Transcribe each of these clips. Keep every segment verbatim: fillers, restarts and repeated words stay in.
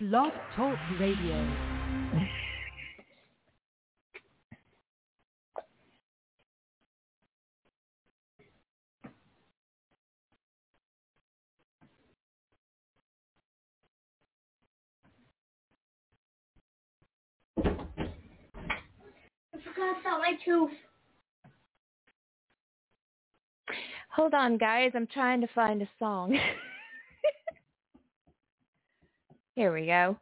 Blog Talk Radio. I forgot about my tooth. Hold on, guys. I'm trying to find a song. Here we go.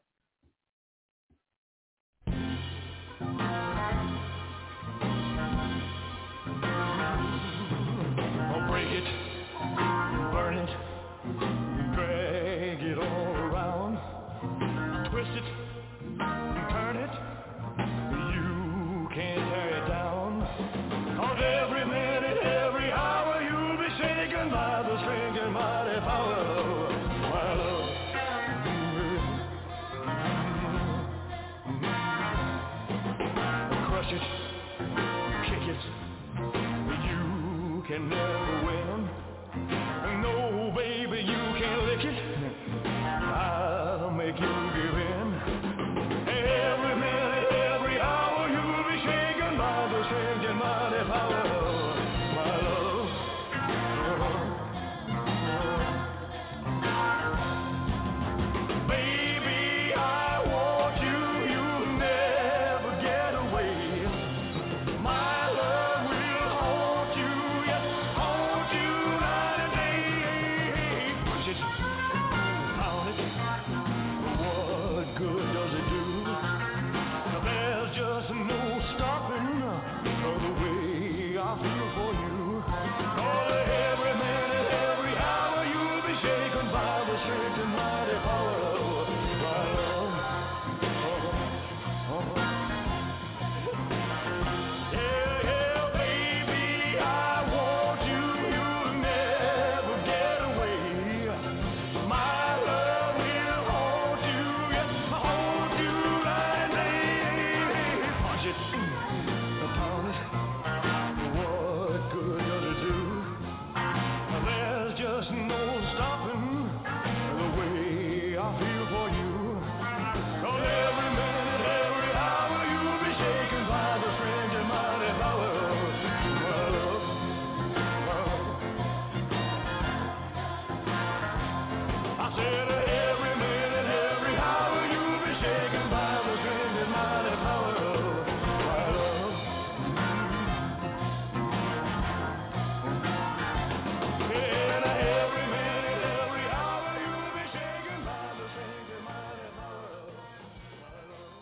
I'll break it, burn it, drag it all around, twist it, turn it, you can't tear it down, 'cause every minute, every hour you'll be shaken by the strange and mighty power of my love. Crush it, kick it, you can never win. No, baby, you can't lick it. I'll make you give in. Every minute, every hour, you'll be shaken by the strange and mighty power of my love. Baby, I want you, you'll never get away. My love will haunt you, yes, haunt you night and day. Push it, pound it, what good does it do? There's just no stopping the way I feel for you. Oh, every minute, every hour, you'll be shaken by the strange and mighty power of my love. Oh, oh. Yeah, yeah, baby, I want you, you'll never get away. My love will haunt you, yes, haunt you night and day. Punch it, pound it, what good does it do? There's just no stopping the way I feel for you. 'Cause every minute, every hour, you'll be shaken by the strange and mighty power of my love. I said every minute, every hour, you'll be shaken by the strange and mighty power of my love. And every minute, every hour, you'll be shaken by the strange and mighty power of my love.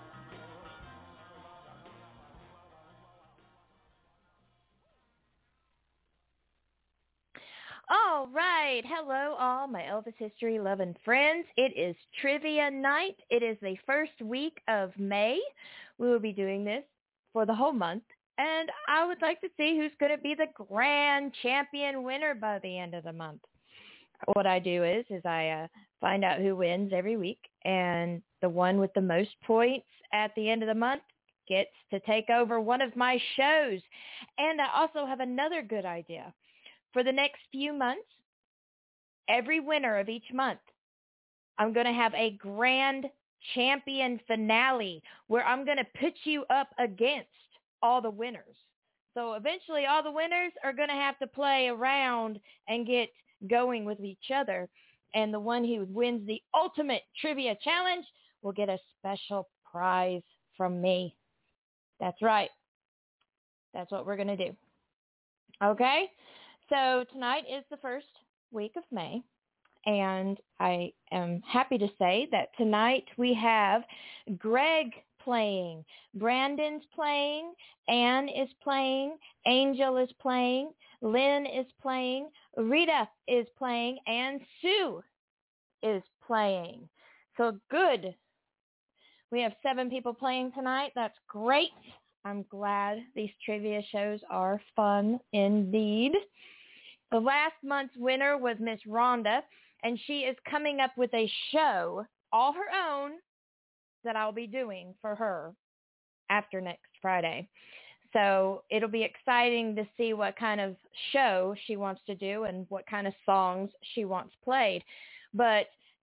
All right. Hello, all my Elvis history loving friends. It is trivia night. It is the first week of May. We will be doing this for the whole month. And I would like to see who's going to be the grand champion winner by the end of the month. What I do is, is I uh, find out who wins every week. And the one with the most points at the end of the month gets to take over one of my shows. And I also have another good idea. For the next few months, every winner of each month, I'm going to have a grand champion finale where I'm going to put you up against all the winners. So eventually all the winners are going to have to play around and get going with each other. And the one who wins the ultimate trivia challenge will get a special prize from me. That's right. That's what we're going to do. Okay? So tonight is the first week of May, and I am happy to say that tonight we have Greg playing, Brandon's playing, Anne is playing, Angel is playing, Lynn is playing, Rita is playing, and Sue is playing. So good. We have seven people playing tonight. That's great. I'm glad these trivia shows are fun indeed. The last month's winner was Miss Rhonda, and she is coming up with a show all her own that I'll be doing for her after next Friday. So it'll be exciting to see what kind of show she wants to do and what kind of songs she wants played. But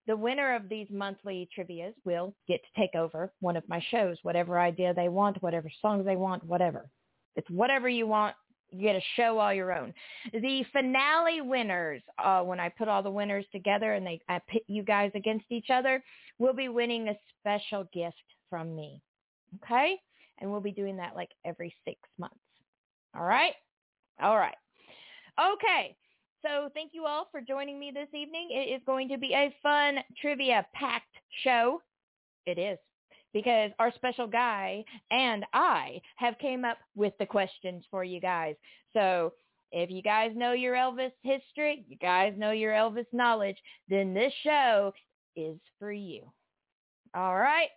the winner of these monthly trivias will get to take over one of my shows, whatever idea they want, whatever songs they want, whatever. It's whatever you want. You get a show all your own. The finale winners, uh, when I put all the winners together and they I pit you guys against each other, will be winning a special gift from me. Okay? And we'll be doing that like every six months. All right? All right. Okay. So thank you all for joining me this evening. It is going to be a fun, trivia-packed show. It is. Because our special guy and I have came up with the questions for you guys. So if you guys know your Elvis history, you guys know your Elvis knowledge, then this show is for you. All right?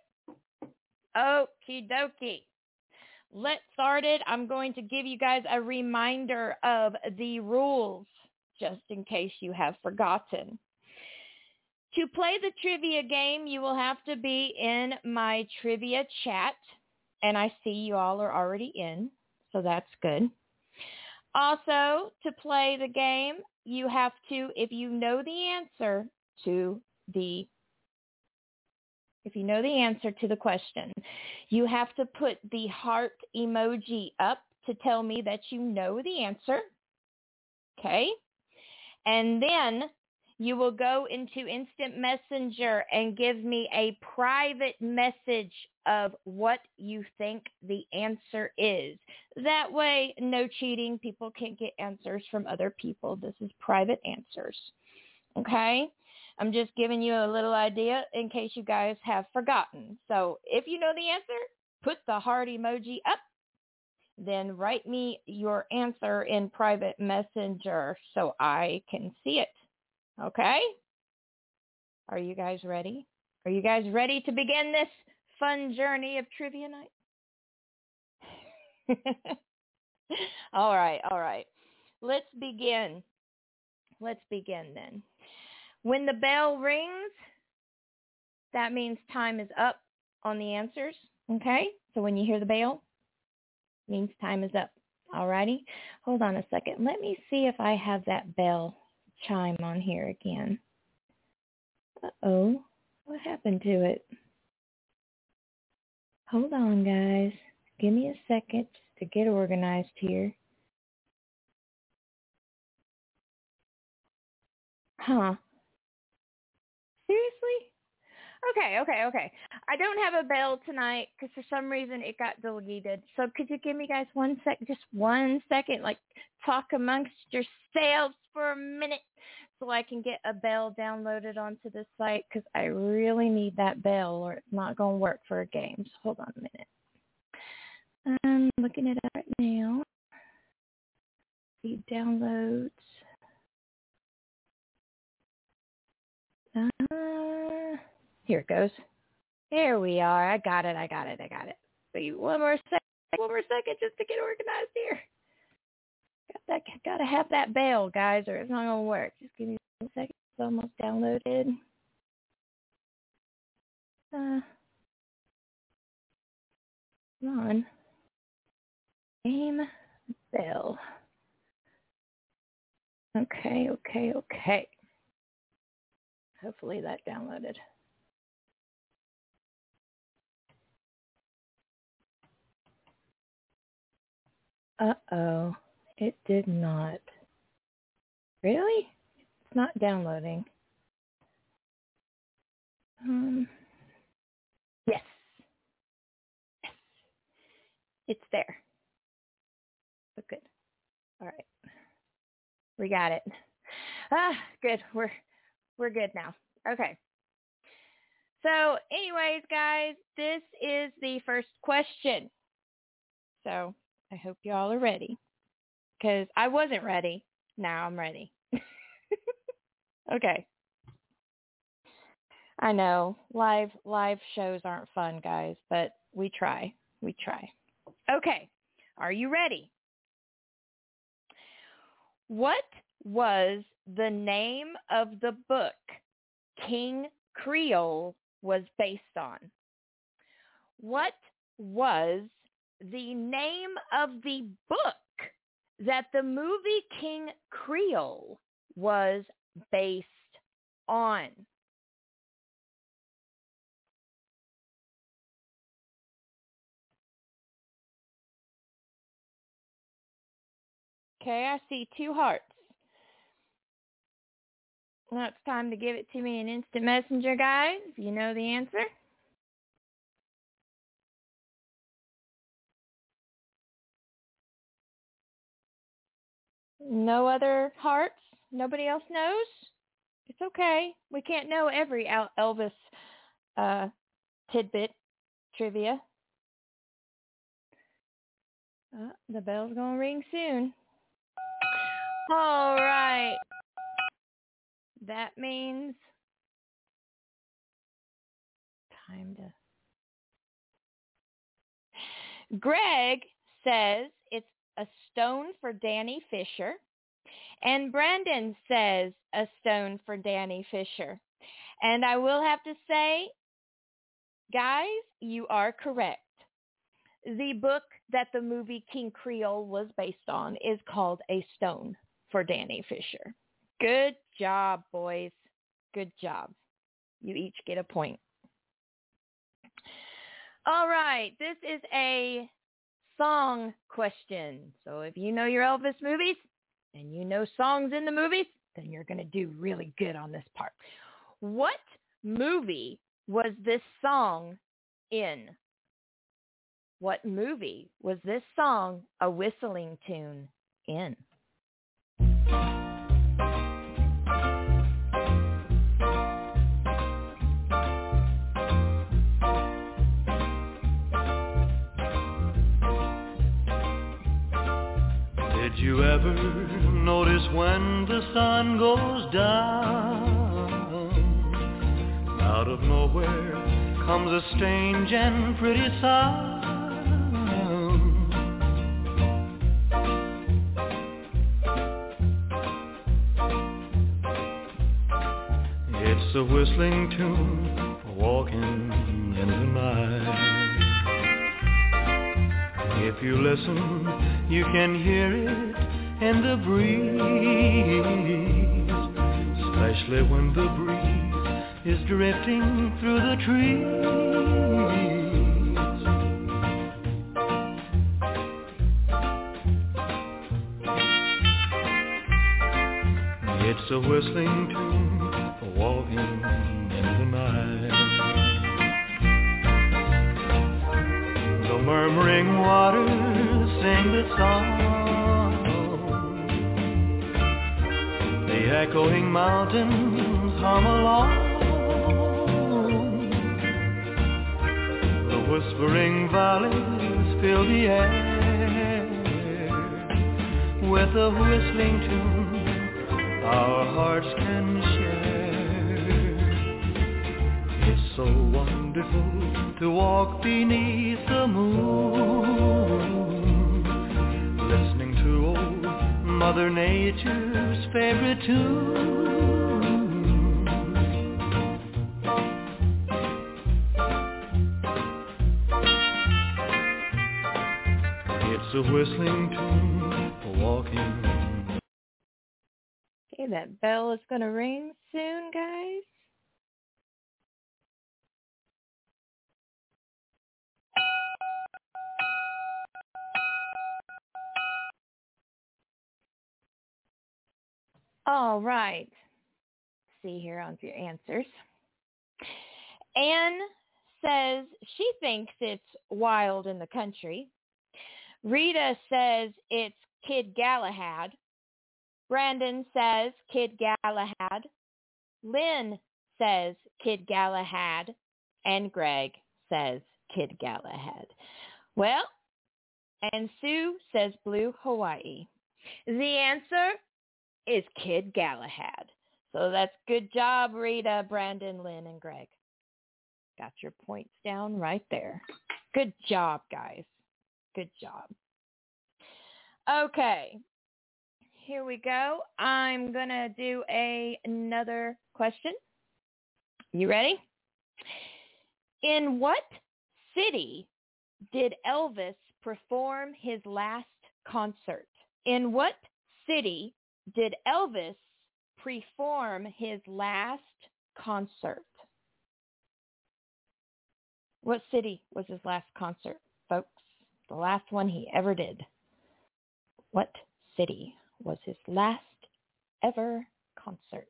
Okie dokie. Let's start it. I'm going to give you guys a reminder of the rules, just in case you have forgotten. To play the trivia game, you will have to be in my trivia chat, and I see you all are already in, so that's good. Also, to play the game, you have to, if you know the answer to the, if you know the answer to the question, you have to put the heart emoji up to tell me that you know the answer, okay? And then you will go into Instant Messenger and give me a private message of what you think the answer is. That way, no cheating. People can't get answers from other people. This is private answers. Okay? I'm just giving you a little idea in case you guys have forgotten. So if you know the answer, put the heart emoji up. Then write me your answer in private messenger so I can see it. Okay? Are you guys ready? Are you guys ready to begin this fun journey of trivia night? all right, all right. Let's begin. Let's begin then. When the bell rings, that means time is up on the answers. Okay? So when you hear the bell, it means time is up. All righty? Hold on a second. Let me see if I have that bell chime on here again. Uh-oh. What happened to it? Hold on, guys. Give me a second just to get organized here. Huh. Seriously? Okay, okay, okay. I don't have a bell tonight because for some reason it got deleted. So could you give me guys one sec, just one second, like talk amongst yourselves for a minute so I can get a bell downloaded onto the site because I really need that bell or it's not going to work for a game. So hold on a minute. I'm looking it up right now. The downloads. Uh, here it goes. Here we are. I got it. I got it. I got it. Wait, one more second. One more second just to get organized here. Got that. Got to have that bell, guys, or it's not gonna work. Just give me one second. It's almost downloaded. Uh, come on. Game bell. Okay. Okay. Okay. Hopefully that downloaded. Uh-oh. It did not. Really? It's not downloading. Um. Yes. Yes. It's there. So good. All right. We got it. Ah, good. We're we're good now. Okay. So, anyways, guys, this is the first question. So, I hope you all are ready. Because I wasn't ready. Now I'm ready. Okay. I know live live shows aren't fun, guys, but we try. We try. Okay. Are you ready? What was the name of the book King Creole was based on? What was the name of the book that the movie King Creole was based on? Okay, I see two hearts. Now it's time to give it to me in instant messenger, guys. You know the answer. No other hearts? Nobody else knows? It's okay. We can't know every El- Elvis uh, tidbit trivia. Uh, the bell's going to ring soon. All right. That means time to... Greg says it's a stone for Danny Fisher. And Brandon says a stone for Danny Fisher. And I will have to say, guys, you are correct. The book that the movie King Creole was based on is called A Stone for Danny Fisher. Good job, boys. Good job. You each get a point. All right. This is a song question. So if you know your Elvis movies and you know songs in the movies, then you're going to do really good on this part. What movie was this song in? What movie was this song a whistling tune in? Did you ever notice when the sun goes down, out of nowhere comes a strange and pretty sound? It's a whistling tune walking in the night. If you listen, you can hear it in the breeze, especially when the breeze is drifting through the trees. It's a whistling tune walking in the night. The murmuring waters sing the song, the echoing mountains hum along, the whispering valleys fill the air with a whistling tune our hearts can share. It's so wonderful to walk beneath the moon, listening to old Mother Nature's favorite tune. It's a whistling tune for walking. Okay, that bell is going to ring soon, guys. All right. See here on your answers. Anne says she thinks it's Wild in the Country. Rita says it's Kid Galahad. Brandon says Kid Galahad. Lynn says Kid Galahad. And Greg says Kid Galahad. Well, and Sue says Blue Hawaii. The answer is Kid Galahad. So that's good job, Rita, Brandon, Lynn, and Greg. Got your points down right there. Good job, guys. Good job. Okay. Here we go. I'm going to do a, another question. You ready? In what city did Elvis perform his last concert? In what city did Elvis perform his last concert? What city was his last concert, folks? The last one he ever did. What city was his last ever concert?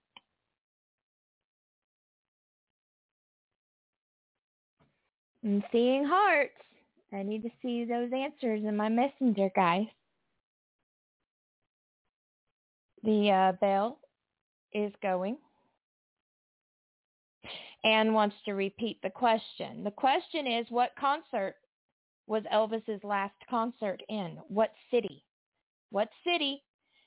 I'm seeing hearts. I need to see those answers in my messenger, guys. The uh, bell is going. Anne wants to repeat the question. The question is, what concert was Elvis's last concert in? What city? What city?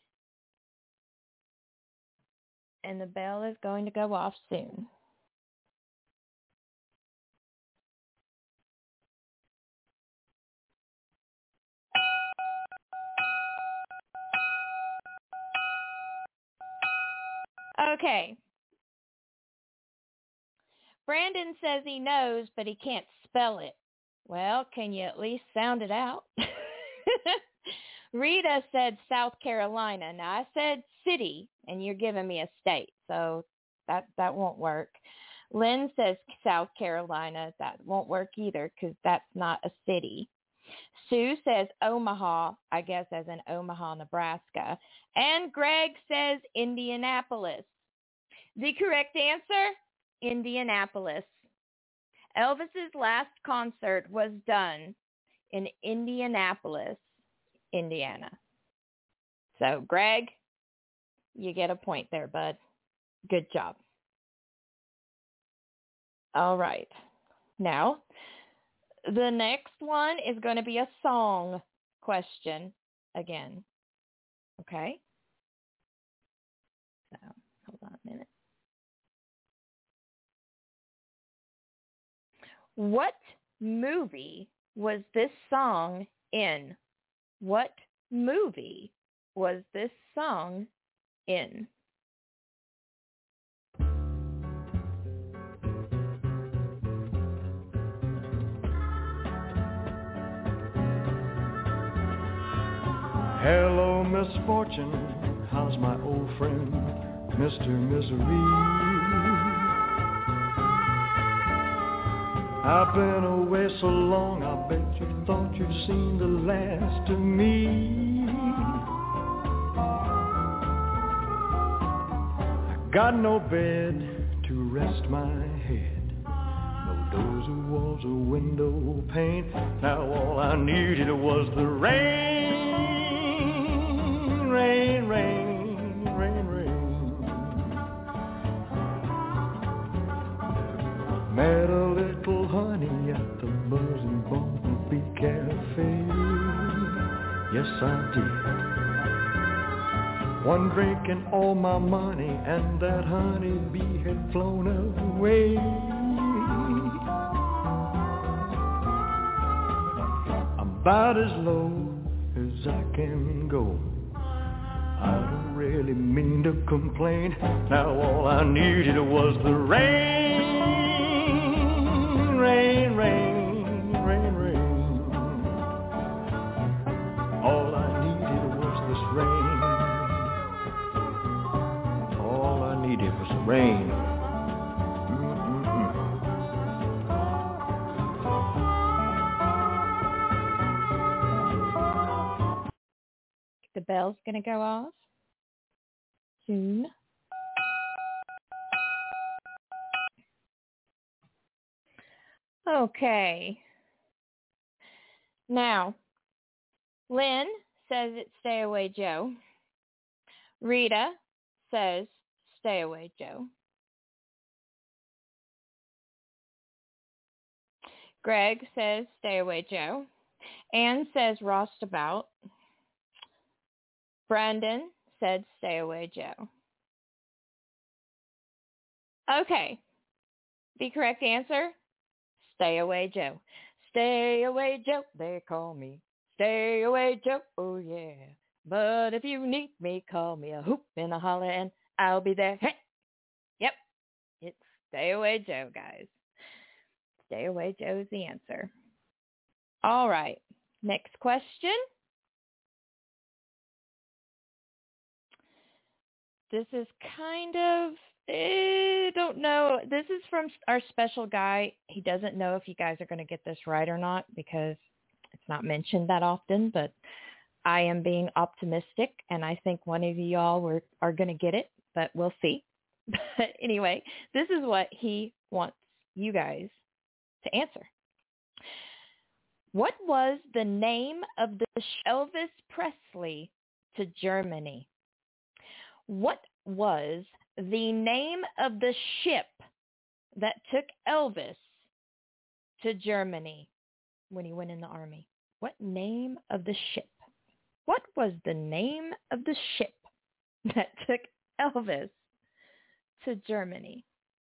And the bell is going to go off soon. Okay. Brandon says he knows, but he can't spell it. Well, can you at least sound it out? Rita said South Carolina. Now, I said city, and you're giving me a state, so that, that won't work. Lynn says South Carolina. That won't work either because that's not a city. Sue says Omaha, I guess as in Omaha, Nebraska. And Greg says Indianapolis. The correct answer, Indianapolis. Elvis's last concert was done in Indianapolis, Indiana. So, Greg, you get a point there, bud. Good job. All right. Now, the next one is going to be a song question again. Okay? So, hold on a minute. What movie was this song in? What movie was this song in? Hello, Miss Fortune, how's my old friend, Mister Misery? I've been away so long, I bet you thought you'd seen the last of me. I got no bed to rest my head, no doors or walls or window pane. Now all I needed was the rain, rain, rain, rain, rain. Met a little honey at the buzzing Bumblebee Cafe. Yes, I did. One drink and all my money, and that honeybee had flown away. I'm about as low as I can go. I don't really mean to complain. Now all I needed was the rain. Rain, rain, rain, rain. All I needed was this rain. All I needed was the rain. Mm-mm-mm. The bell's going to go off soon. Okay. Now, Lynn says it's Stay Away Joe. Rita says Stay Away Joe. Greg says Stay Away Joe. Anne says Rostabout. Brandon said Stay Away Joe. Okay. The correct answer, Stay Away Joe. Stay away, Joe, they call me. Stay away, Joe, oh yeah. But if you need me, call me a hoop and a holler and I'll be there. Hey! Yep, it's Stay Away Joe, guys. Stay Away Joe is the answer. All right, next question. This is kind of, I don't know. This is from our special guy. He doesn't know if you guys are going to get this right or not because it's not mentioned that often, but I am being optimistic, and I think one of y'all were, are going to get it, but we'll see. But anyway, this is what he wants you guys to answer. What was the name of the sh- Elvis Presley to Germany? What was the name of the ship that took Elvis to Germany when he went in the army? What name of the ship? What was the name of the ship that took Elvis to Germany?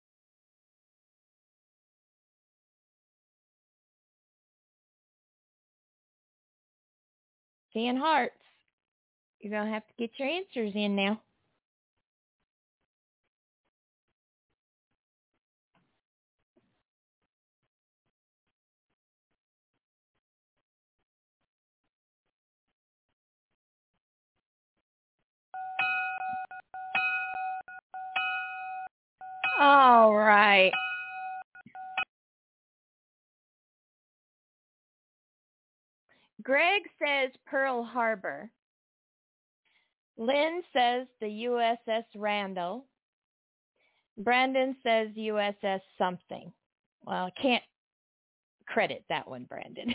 Seeing hearts. You're going to have to get your answers in now. All right. Greg says Pearl Harbor. Lynn says the U S S Randall. Brandon says U S S something. Well, I can't credit that one, Brandon.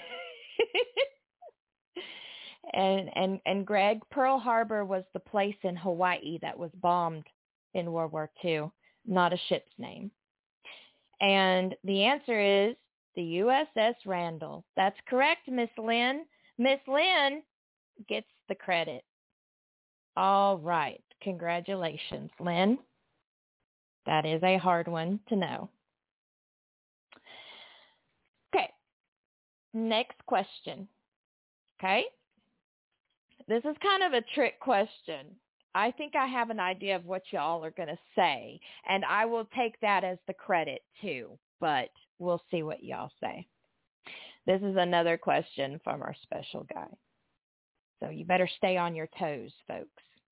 and and and Greg, Pearl Harbor was the place in Hawaii that was bombed in World War Two, not a ship's name. And the answer is the U S S Randall. That's correct, Miss Lynn. Miss Lynn gets the credit. All right. Congratulations, Lynn. That is a hard one to know. Okay. Next question. Okay. This is kind of a trick question. I think I have an idea of what y'all are going to say, and I will take that as the credit too, but we'll see what y'all say. This is another question from our special guy. So you better stay on your toes, folks.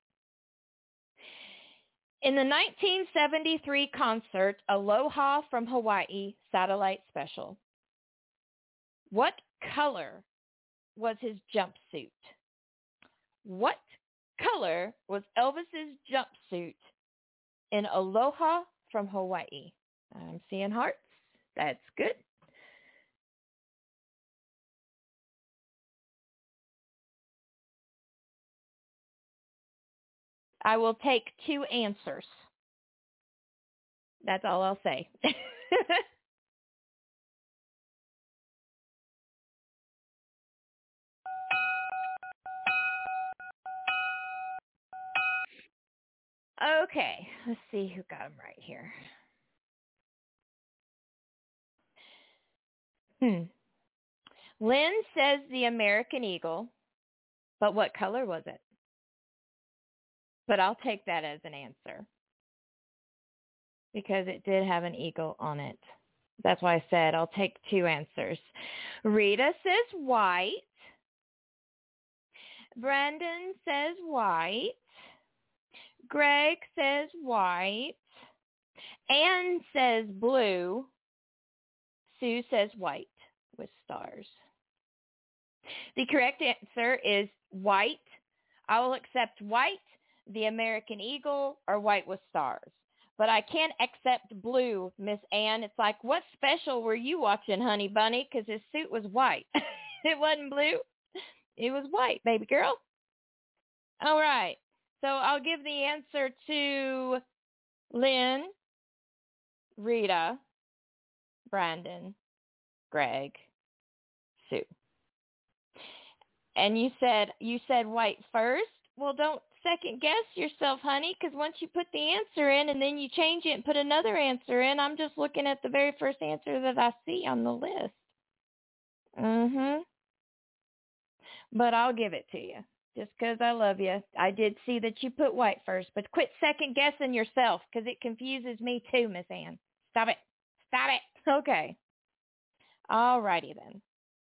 In the nineteen seventy-three concert, Aloha from Hawaii Satellite Special, what color was his jumpsuit? What color was Elvis's jumpsuit in Aloha from Hawaii? I'm seeing hearts. That's good. I will take two answers. That's all I'll say. Okay, let's see who got them right here. Hmm. Lynn says the American Eagle, but what color was it? But I'll take that as an answer because it did have an eagle on it. That's why I said I'll take two answers. Rita says white. Brandon says white. Greg says white. Anne says blue. Sue says white with stars. The correct answer is white. I will accept white, the American Eagle, or white with stars. But I can't accept blue, Miss Ann. It's like, what special were you watching, honey bunny? Because his suit was white. It wasn't blue. It was white, baby girl. All right. So I'll give the answer to Lynn, Rita, Brandon, Greg, Sue. And you said you said white first? Well, don't second guess yourself, honey, because once you put the answer in and then you change it and put another answer in, I'm just looking at the very first answer that I see on the list. Mm-hmm. But I'll give it to you just because I love you. I did see that you put white first, but quit second guessing yourself because it confuses me too, Miss Ann. Stop it. Stop it. Okay. All righty then.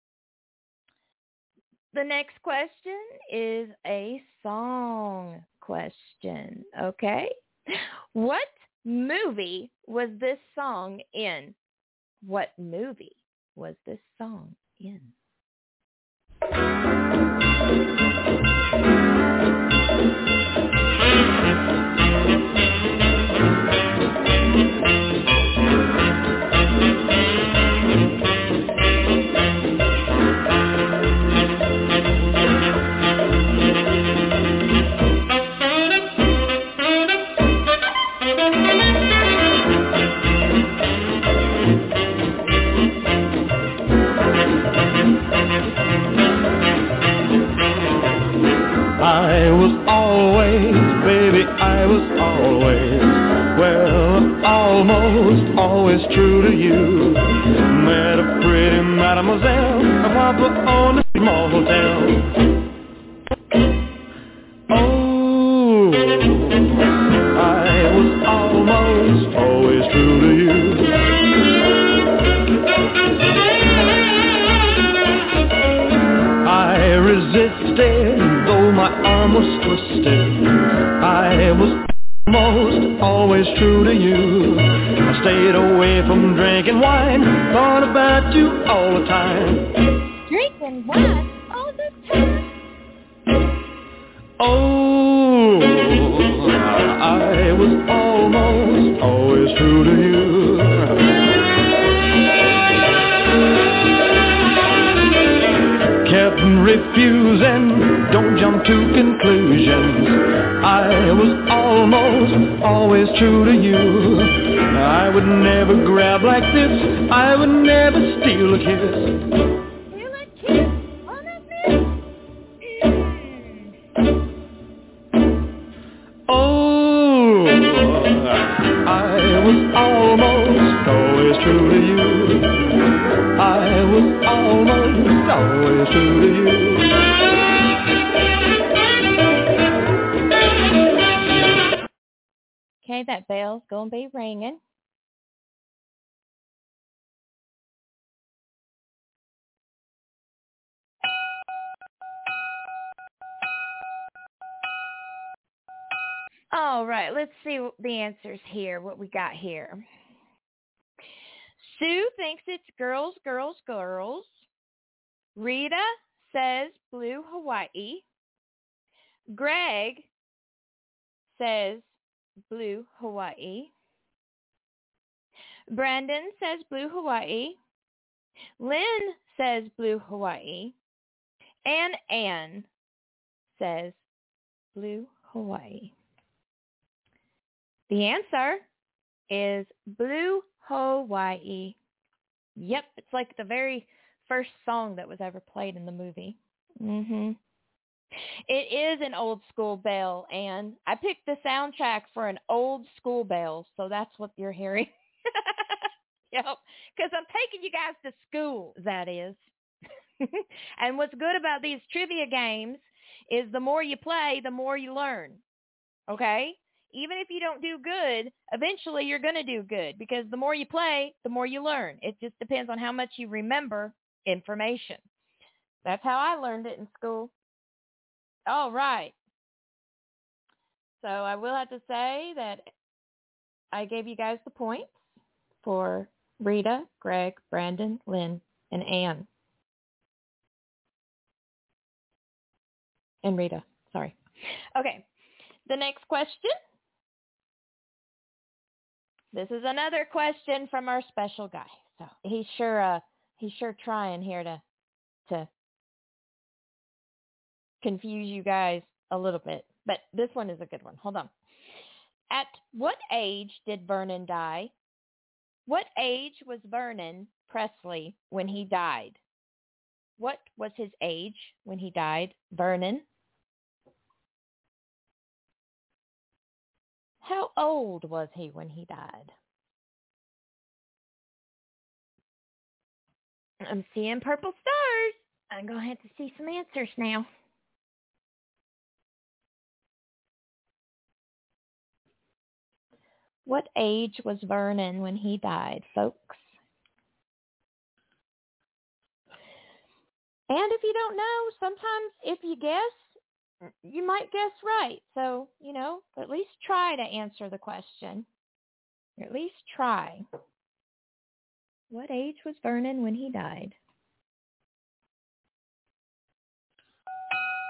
The next question is a song question, okay? What movie was this song in? What movie was this song in? I was always, baby, I was always, well, almost always true to you. Met a pretty mademoiselle, a papa on a small hotel. Oh, I was almost always true to you. I resisted, though my arm was twisted. I was almost always true to you. I stayed away from drinking wine, thought about you all the time. Drinking wine all the time? Oh, I was almost always true to you. Kept refusing, don't jump to conclusions. I was almost always true to you. I would never grab like this, I would never steal a kiss. Steal a kiss on a miss? Oh, I was almost always true to you. I was almost always true to you. Okay, that bell's gonna be ringing. All right, let's see what the answers here, what we got here. Sue thinks it's girls, girls, girls. Rita says blue Hawaii. Greg says blue Hawaii. Brandon says blue Hawaii. Lynn says blue Hawaii. And Anne says blue Hawaii. The answer is blue Hawaii. Yep, it's like the very first song that was ever played in the movie. Mhm. It is an old school bell, and I picked the soundtrack for an old school bell, so that's what you're hearing. Yep, because I'm taking you guys to school, that is. And what's good about these trivia games is the more you play, the more you learn. Okay? Even if you don't do good, eventually you're going to do good, because the more you play, the more you learn. It just depends on how much you remember information. That's how I learned it in school. All right. So I will have to say that I gave you guys the points for Rita, Greg, Brandon, Lynn, and Anne. And Rita, sorry. Okay, the next question. This is another question from our special guy. So he's sure uh, he's sure trying here to to confuse you guys a little bit. But this one is a good one. Hold on. At what age did Vernon die? What age was Vernon Presley when he died? What was his age when he died? Vernon. How old was he when he died? I'm seeing purple stars. I'm going to have to see some answers now. What age was Vernon when he died, folks? And if you don't know, sometimes if you guess, you might guess right. So, you know, at least try to answer the question. Or at least try. What age was Vernon when he died?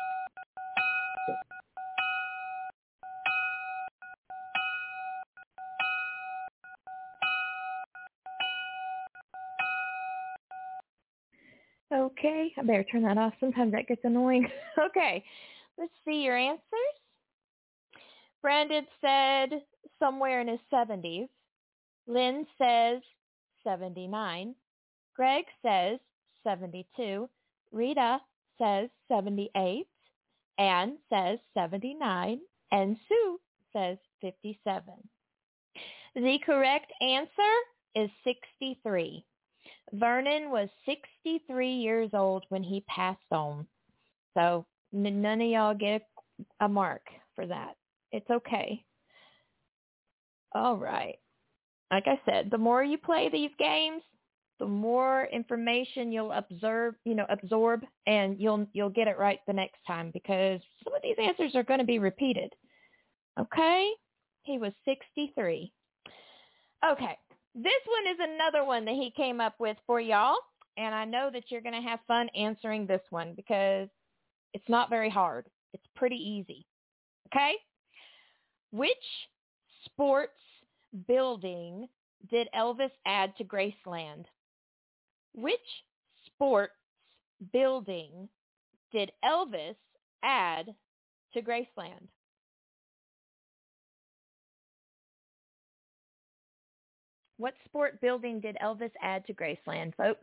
Okay, I better turn that off. Sometimes that gets annoying. Okay, let's see your answers. Brandon said somewhere in his seventies. Lynn says seventy-nine. Greg says seventy-two. Rita says seventy-eight. Anne says seventy-nine. And Sue says fifty-seven. The correct answer is sixty-three. Vernon was sixty-three years old when he passed on. So n- none of y'all get a mark for that. It's okay. All right. Like I said, the more you play these games, the more information you'll observe, you know, absorb, and you'll you'll get it right the next time because some of these answers are going to be repeated. Okay? He was sixty-three. Okay. This one is another one that he came up with for y'all, and I know that you're going to have fun answering this one because it's not very hard. It's pretty easy. Okay? Which sports building did Elvis add to Graceland? Which sports building did Elvis add to Graceland? What sport building did Elvis add to Graceland, folks?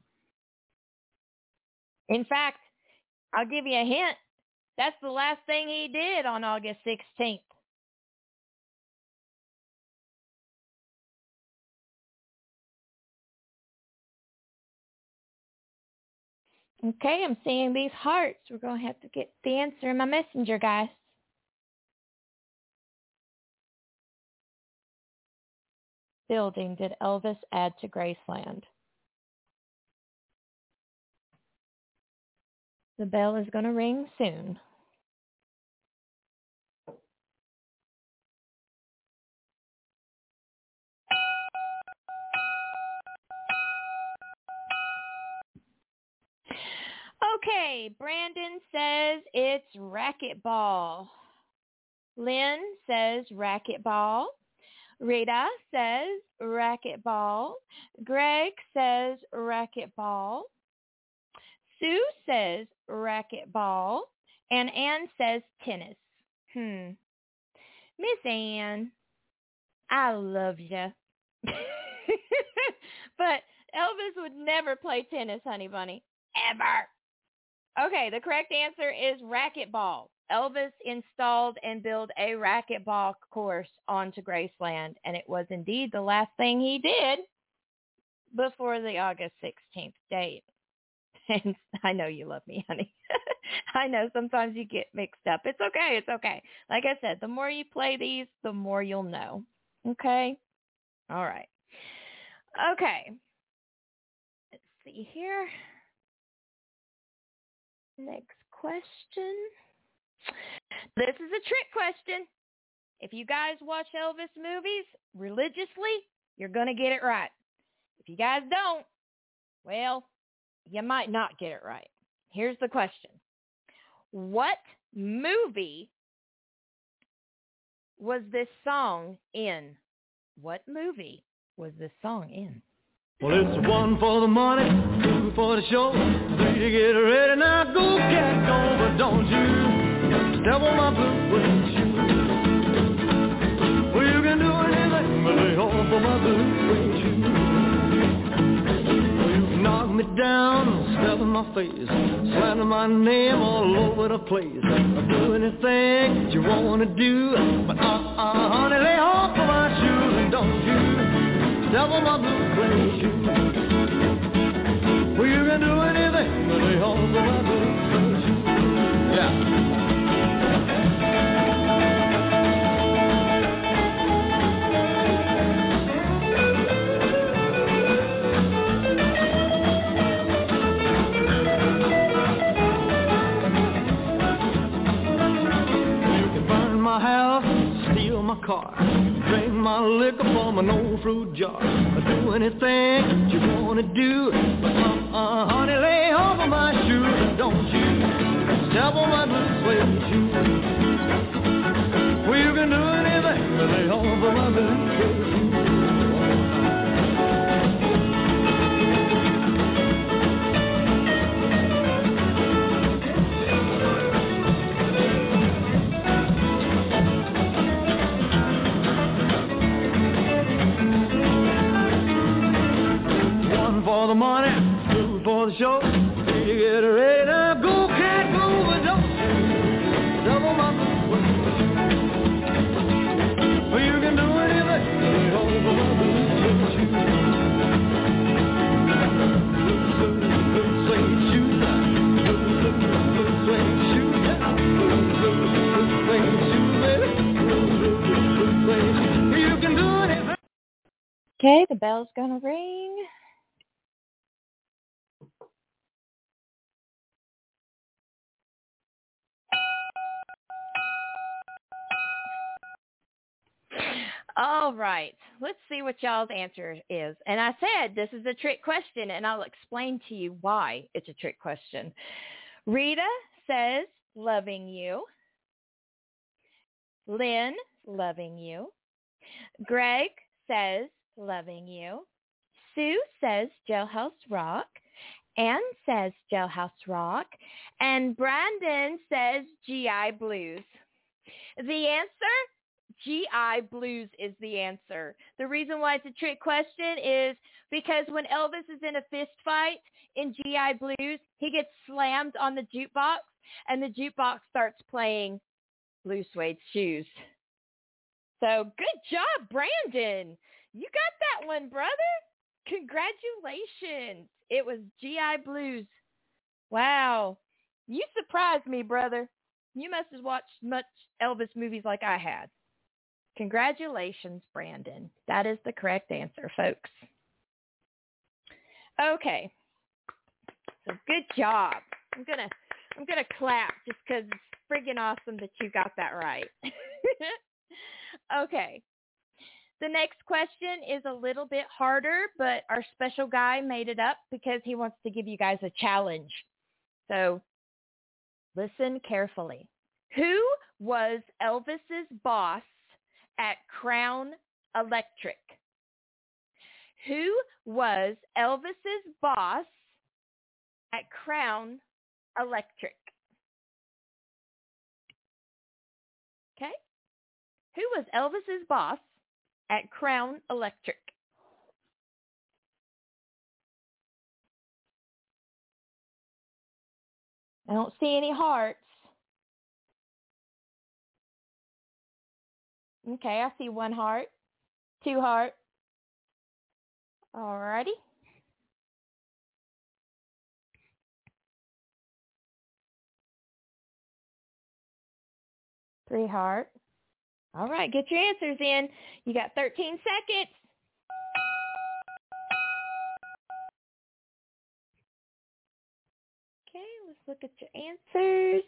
In fact, I'll give you a hint. That's the last thing he did on August sixteenth. Okay, I'm seeing these hearts. We're going to have to get the answer in my messenger, guys. Building did Elvis add to Graceland? The bell is going to ring soon. Okay, Brandon says it's racquetball. Lynn says racquetball. Rita says racquetball. Greg says racquetball. Sue says racquetball. And Anne says tennis. Hmm. Miss Anne, I love you. But Elvis would never play tennis, honey bunny. Ever. Okay, the correct answer is racquetball. Elvis installed and built a racquetball course onto Graceland, and it was indeed the last thing he did before the August sixteenth date. And I know you love me, honey. I know sometimes you get mixed up. It's okay. It's okay. Like I said, the more you play these, the more you'll know. Okay? All right. Okay. Let's see here. Next question. This is a trick question. If you guys watch Elvis movies religiously, you're going to get it right. If you guys don't, well, you might not get it right. Here's the question. What movie was this song in? What movie was this song in? Well, it's one for the money, two for the show, three to get ready. Now go, cat, go, but don't you step on my blue suede shoe. Well, you can do anything but lay off of my blue suede shoe. Well, you can knock me down, step in my face, slander my name all over the place. I'll do anything that you want to do, but uh-uh, honey, lay off of my shoes and don't you step on my blue suede shoe. Well, you can do anything but lay off of my blue suede shoe. Yeah. My house, steal my car, drink my liquor from an old fruit jar, do anything that you want to do, but uh-uh, honey, lay off of my shoes, and don't you step on my blue suede shoes. Well, you can do anything, but lay off of my blue suede shoes. leaving for the show. You get ready to go, can't go, but don't double my blues. Well, you can do anything over my blues shoes. Suede shoes, suede shoes, suede shoes, baby. You can do anything. Okay, the bell's gonna ring. All right, let's see what y'all's answer is. And I said this is a trick question, and I'll explain to you why it's a trick question. Rita says, loving you. Lynn, loving you. Greg says, loving you. Sue says, Jailhouse Rock. Ann says, Jailhouse Rock. And Brandon says, G I Blues. The answer? G I Blues is the answer. The reason why it's a trick question is because when Elvis is in a fist fight in G I Blues, he gets slammed on the jukebox, and the jukebox starts playing Blue Suede Shoes. So good job, Brandon. You got that one, brother. Congratulations. It was G I Blues. Wow. You surprised me, brother. You must have watched much Elvis movies like I had. Congratulations, Brandon. That is the correct answer, folks. Okay. So good job. I'm gonna I'm gonna clap just because it's friggin' awesome that you got that right. Okay. The next question is a little bit harder, but our special guy made it up because he wants to give you guys a challenge. So listen carefully. Who was Elvis's boss at Crown Electric? Who was Elvis's boss at Crown Electric? Okay. Who was Elvis's boss at Crown Electric? I don't see any hearts. Okay, I see one heart, two heart. Alrighty. Three heart. All right, get your answers in. You got thirteen seconds. Okay, let's look at your answers.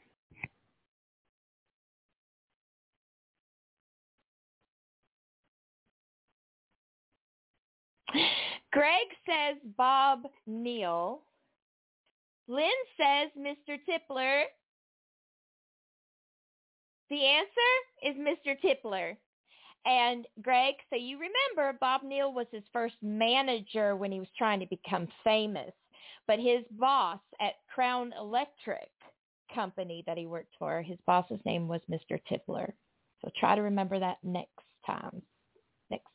Greg says Bob Neal. Lynn says Mister Tipler. The answer is Mister Tipler. And Greg, so you remember Bob Neal was his first manager when he was trying to become famous. But his boss at Crown Electric Company that he worked for, his boss's name was Mister Tipler. So try to remember that next time. Next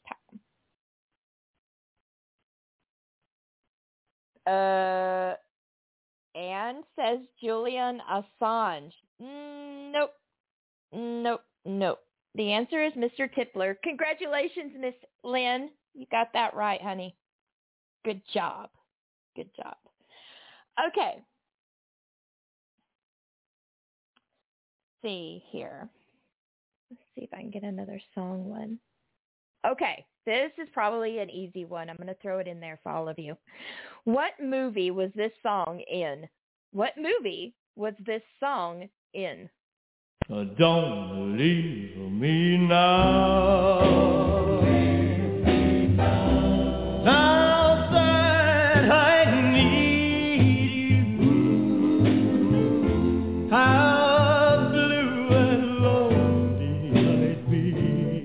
time. Uh, Anne says Julian Assange. Mm, nope. Nope. Nope. The answer is Mister Tipler. Congratulations, Miss Lynn. You got that right, honey. Good job. Good job. Okay. Let's see here. Let's see if I can get another song one. Okay. This is probably an easy one. I'm going to throw it in there for all of you. What movie was this song in? What movie was this song in? Don't leave me now. Now that I need you, how blue and lonely I'd be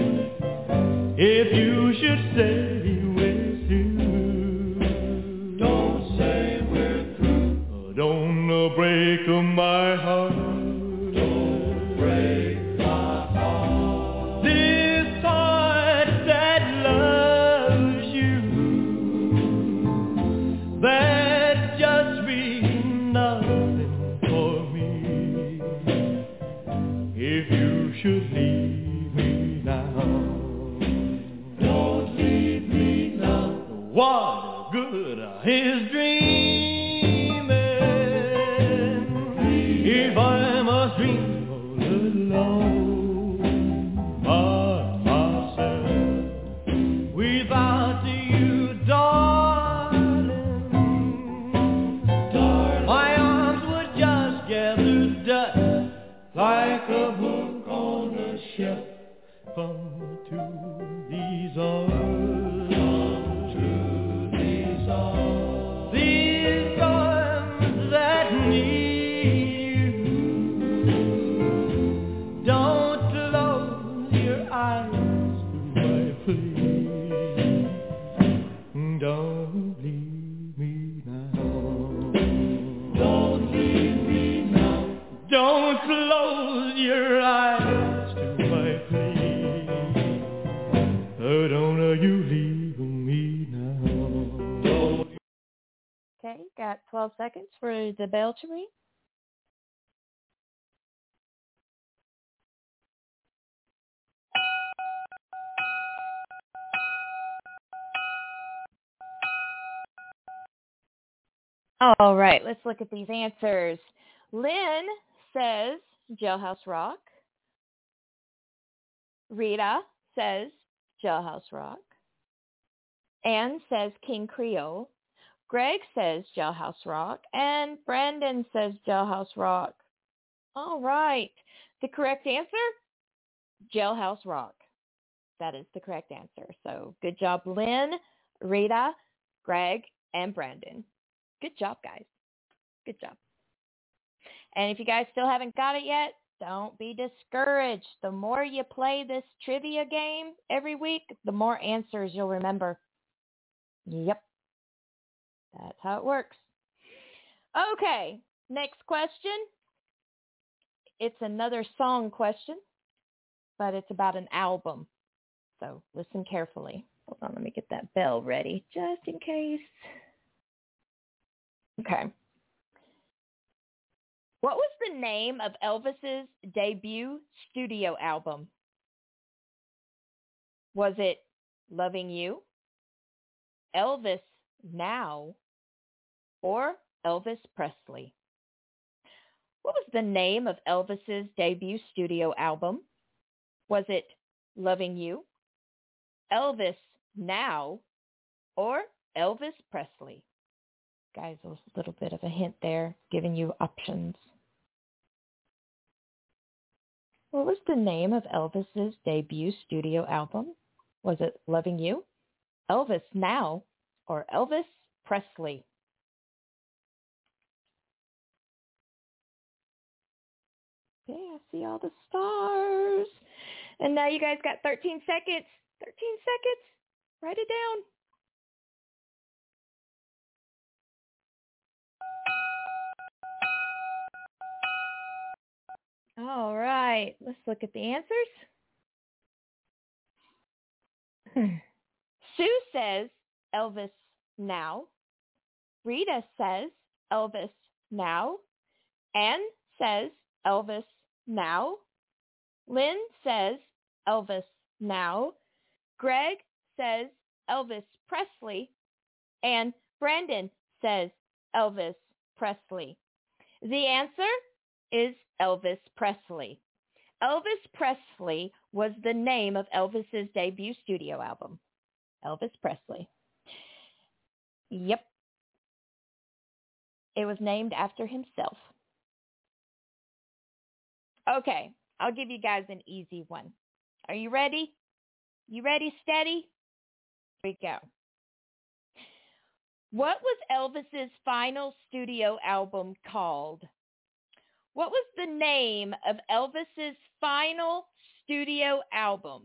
if you should say we're through. Don't say we're through. Don't break my heart. That dreaming, if I must dream all alone by myself, without you, darling, darling, my arms would just gather dust like a book on a shelf. Come to these arms, come to these arms, these arms that need you. Don't close your eyes, my plea. Don't leave me now. Don't leave me now. Don't close your eyes to my plea. Oh, don't you leave me now. Okay, got twelve seconds for the bell to ring. All right, let's look at these answers. Lynn says Jailhouse Rock. Rita says Jailhouse Rock. Anne says King Creole. Greg says Jailhouse Rock. And Brandon says Jailhouse Rock. All right. The correct answer? Jailhouse Rock. That is the correct answer. So good job, Lynn, Rita, Greg, and Brandon. Good job, guys. Good job. And if you guys still haven't got it yet, don't be discouraged. The more you play this trivia game every week, the more answers you'll remember. Yep. That's how it works. Okay, next question. It's another song question, but it's about an album. So listen carefully. Hold on, let me get that bell ready just in case. Okay. What was the name of Elvis's debut studio album? Was it Loving You, Elvis Now, or Elvis Presley? What was the name of Elvis's debut studio album? Was it Loving You, Elvis Now, or Elvis Presley? Guys, a little bit of a hint there, giving you options. What was the name of Elvis's debut studio album? Was it Loving You, Elvis Now, or Elvis Presley? Okay, I see all the stars. And now you guys got thirteen seconds. thirteen seconds. Write it down. All right, let's look at the answers. Sue says Elvis Now. Rita says Elvis Now. Anne says Elvis Now. Lynn says Elvis Now. Greg says Elvis Presley. And Brandon says Elvis Presley. The answer is Elvis Presley. Elvis Presley was the name of Elvis's debut studio album. Elvis Presley. Yep. It was named after himself. Okay, I'll give you guys an easy one. Are you ready? You ready, steady? Here we go. What was Elvis's final studio album called? What was the name of Elvis's final studio album?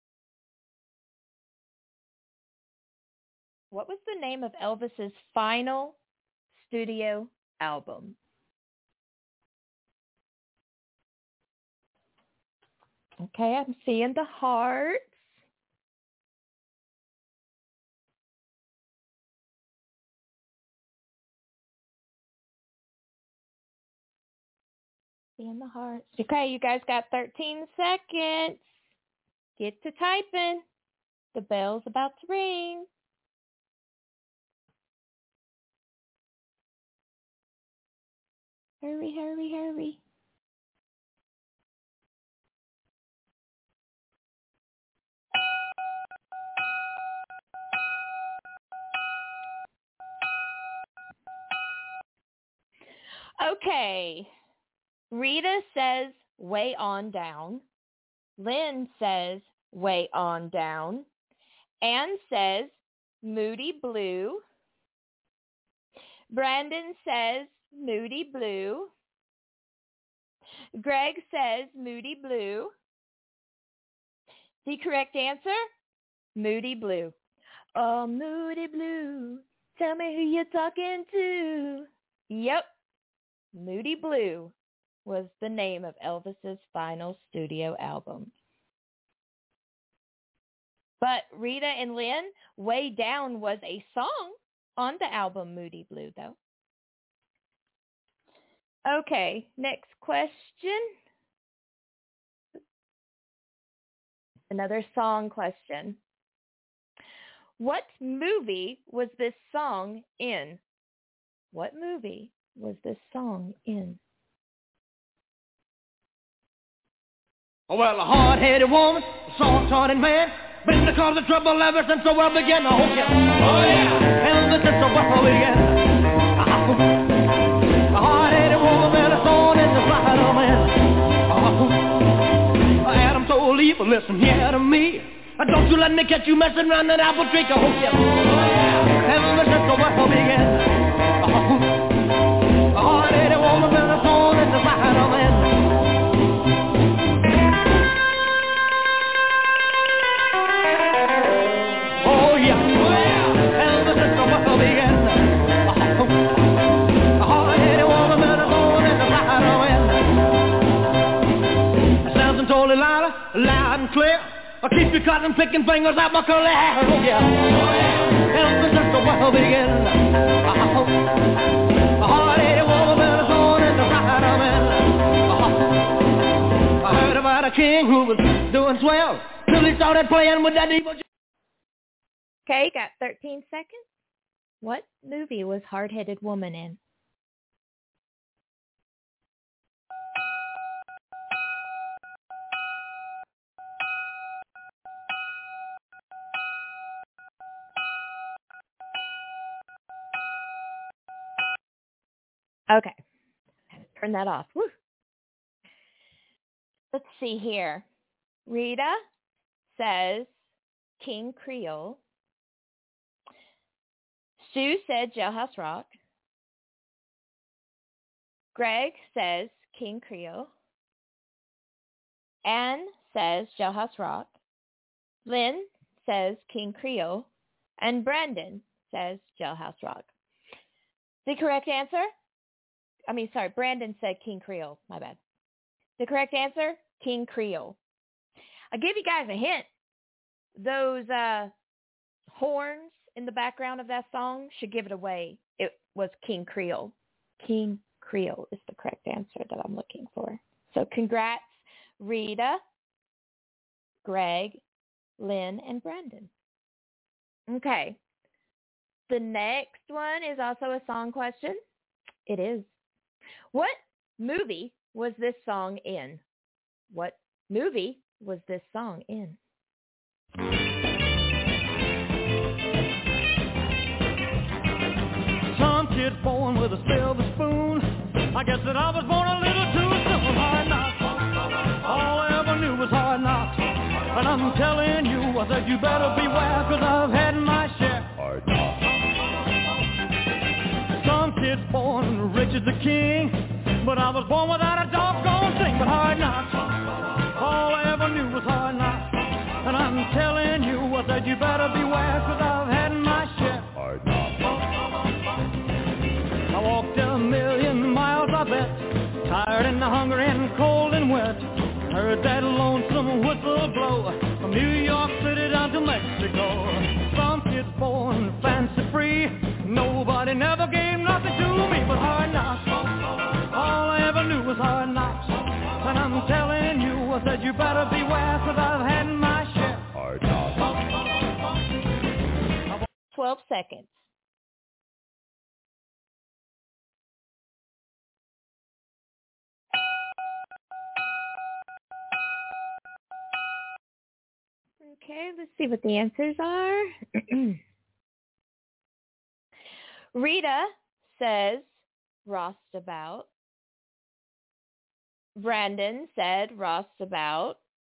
What was the name of Elvis's final studio album? Okay, I'm seeing the hearts. Seeing the hearts. Okay, you guys got thirteen seconds. Get to typing. The bell's about to ring. Hurry, hurry, hurry. Okay. Rita says way on down. Lynn says way on down. Ann says Moody Blue. Brandon says Moody Blue. Greg says Moody Blue. The correct answer, Moody Blue. Oh, Moody Blue, tell me who you're talking to. Yep, Moody Blue was the name of Elvis's final studio album. But Rita and Lynn, Way Down was a song on the album Moody Blue, though. Okay, next question. Another song question. What movie was this song in? What movie was this song in? Oh, well, a hard-headed woman, a soft-hearted man, been the cause of trouble ever since the world began. Oh, yeah. Oh, yeah. Ever since the world began. Uh-huh. A hard-headed woman, a thorn in the side of man. Uh-huh. Adam told Eve, listen here to me. Don't you let me catch you messing around that apple tree. Oh, yeah. Oh, yeah. Ever since the world began. Uh-huh. A hard-headed woman, a thorn in the side of man. Loud and clear, I'll keep you cutting, picking fingers out my curly hair. Oh yeah, oh yeah. Ever since the world began, a hard-headed woman is on in the right of man. I heard about a king who was doing swell till he started playing with that evil. Okay, got thirteen seconds. What movie was Hard-Headed Woman in? Okay. Turn that off. Woo. Let's see here. Rita says King Creole. Sue said Jailhouse Rock. Greg says King Creole. Ann says Jailhouse Rock. Lynn says King Creole. And Brandon says Jailhouse Rock. The correct answer? I mean, sorry, Brandon said King Creole. My bad. The correct answer, King Creole. I'll give you guys a hint. Those uh, horns in the background of that song should give it away. It was King Creole. King Creole is the correct answer that I'm looking for. So congrats, Rita, Greg, Lynn, and Brandon. Okay. The next one is also a song question. It is. What movie was this song in? What movie was this song in? Some kid born with a silver spoon. I guess that I was born a little too soon. Hard knocks. All I ever knew was hard knocks. And I'm telling you, I said you better beware, cause I've had my share. Hard knocks. Some kid's born rich as a king, but I was born without a doggone thing. But hard knocks, all I ever knew was hard knocks. And I'm telling you, I said you better beware, cause I've had my share. Hard knocks. I walked a million miles, I bet, tired and hungry and cold and wet. Heard that lonesome whistle blow from New York City down to Mexico. Some kids born fancy free, nobody never gave nothing to me but hard knocks. All I ever knew was hard knocks. And I'm telling you, I said you better beware, cause I've had my share. Hard knocks. twelve seconds. Okay, let's see what the answers are. Rita says Rostabout. Brandon said Rostabout.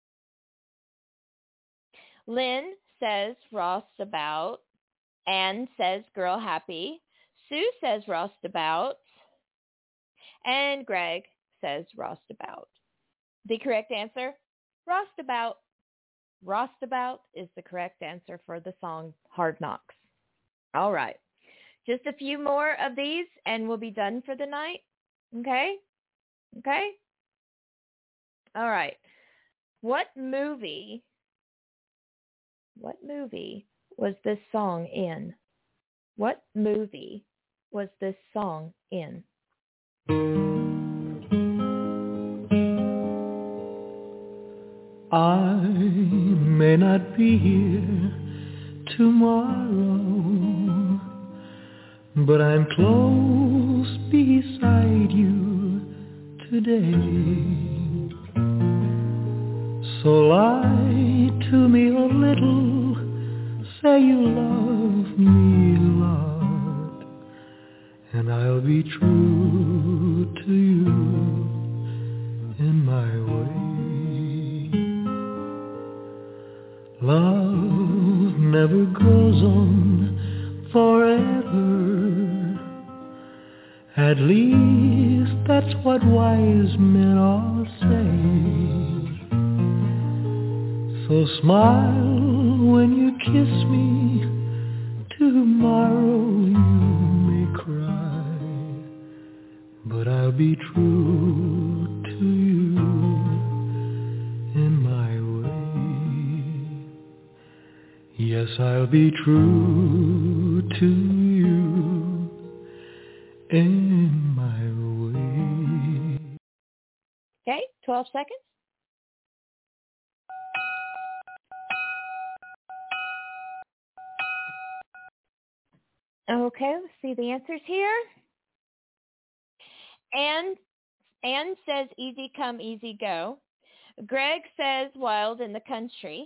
Lynn says Rostabout. Anne says Girl Happy. Sue says Rostabout. And Greg says Rostabout. The correct answer, Rostabout. Rostabout is the correct answer for the song Hard Knocks. All right. Just a few more of these and we'll be done for the night. Okay? Okay? All right. What movie, what movie was this song in? What movie was this song in? I may not be here tomorrow, but I'm close beside you today. So lie to me a little, say you love me a lot, and I'll be true to you in my way. Love never goes on forever. At least that's what wise men all say. So smile when you kiss me. Tomorrow you may cry, but I'll be true to you in my way. Yes, I'll be true to you in my way. Okay, twelve seconds. Okay, let's see the answers here. Anne, Anne says easy come, easy go. Greg says Wild in the Country.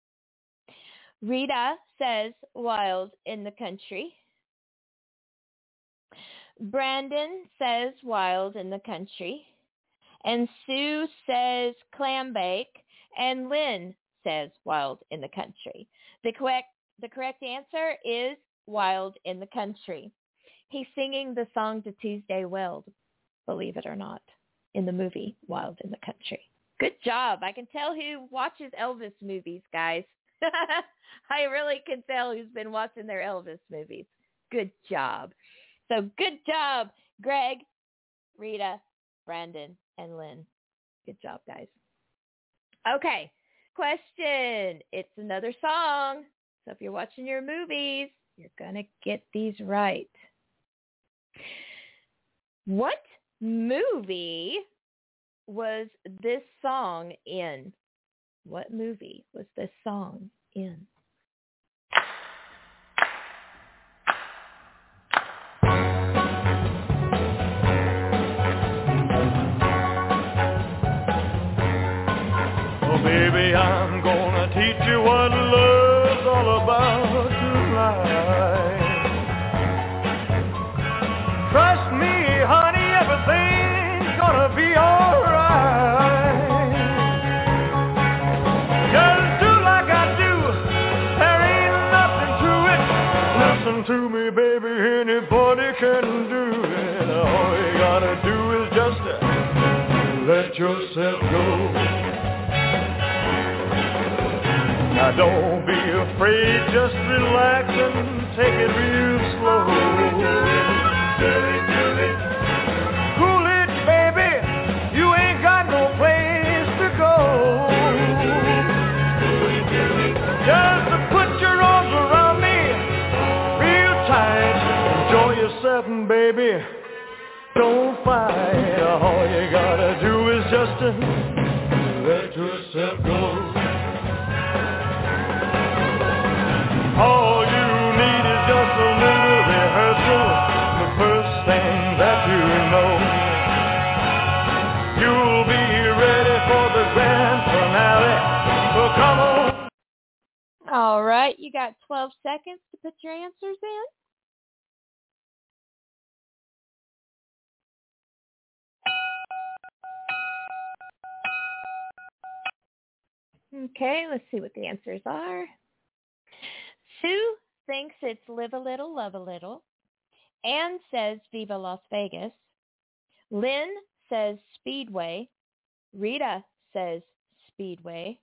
Rita says Wild in the Country. Brandon says Wild in the Country. And Sue says Clam Bake. And Lynn says Wild in the Country. The correct, the correct answer is Wild in the Country. He's singing the song to Tuesday Weld, believe it or not, in the movie Wild in the Country. Good job. I can tell who watches Elvis movies, guys. I really can tell who's been watching their Elvis movies. Good job. So good job, Greg, Rita, Brandon, and Lynn. Good job, guys. Okay, question. It's another song. So if you're watching your movies, you're going to get these right. What movie was this song in? What movie was this song in? Oh, baby, I'm gonna teach you what love's all about tonight. Trust me, honey, everything's gonna be alright. Just do like I do, there ain't nothing to it. Listen to me, baby, anybody can do it. All you gotta do is just let yourself go. Now don't be afraid, just relax and take it real slow. Do it, do it. Cool it, baby, you ain't got no place to go. Just put your arms around me real tight. Enjoy yourself, and baby, don't fight. All you gotta do is just let yourself go. All you need is just a little rehearsal. The first thing that you know, you'll be ready for the grand finale. So come on. You got twelve seconds to put your answers in. Okay, let's see what the answers are. Sue thinks it's Live a Little, Love a Little. Anne says Viva Las Vegas. Lynn says Speedway. Rita says Speedway.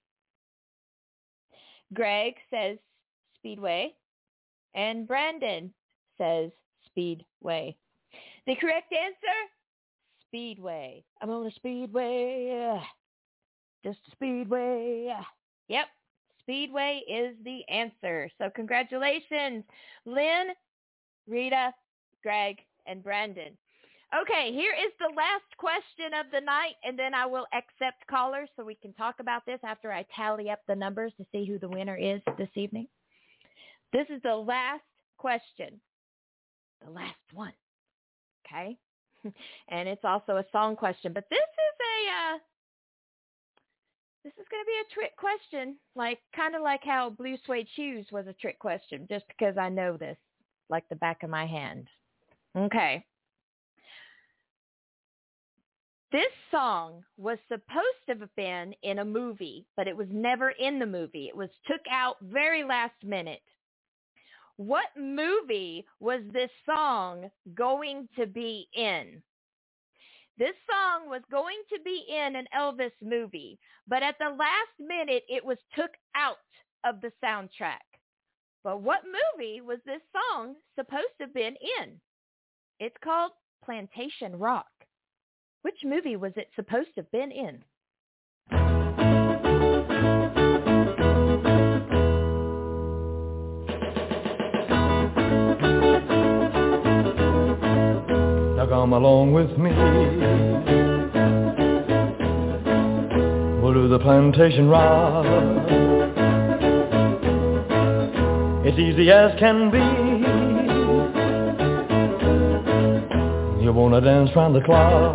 Greg says Speedway. And Brandon says Speedway. The correct answer, Speedway. I'm on a Speedway. Just a Speedway. Yep. Speedway is the answer. So congratulations, Lynn, Rita, Greg, and Brandon. Okay, here is the last question of the night, and then I will accept callers so we can talk about this after I tally up the numbers to see who the winner is this evening. This is the last question, the last one, okay? And it's also a song question, but this is a... Uh, This is going to be a trick question, like kind of like how Blue Suede Shoes was a trick question, just because I know this like the back of my hand. Okay. This song was supposed to have been in a movie, but it was never in the movie. It was took out very last minute. What movie was this song going to be in? This song was going to be in an Elvis movie, but at the last minute, it was took out of the soundtrack. But what movie was this song supposed to have been in? It's called Plantation Rock. Which movie was it supposed to have been in? Now come along with me. We'll do the plantation rock. It's easy as can be. You wanna dance round the clock.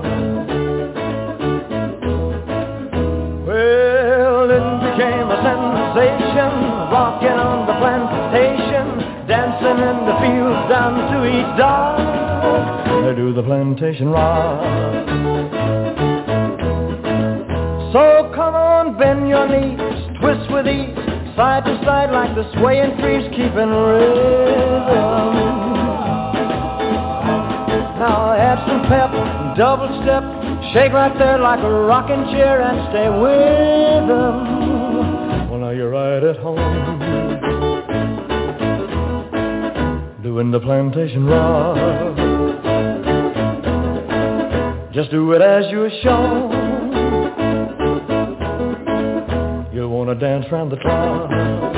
Well, it became a sensation, rocking on the plantation, dancing in the fields down to each dawn. They do the plantation rock. So come on, bend your knees, twist with ease, side to side like the swaying trees, keeping rhythm. Now add some pep, double step, shake right there like a rocking chair and stay with them. Well, now you're right at home, doing the plantation rock. Just do it as you're shown. You wanna dance round the clock.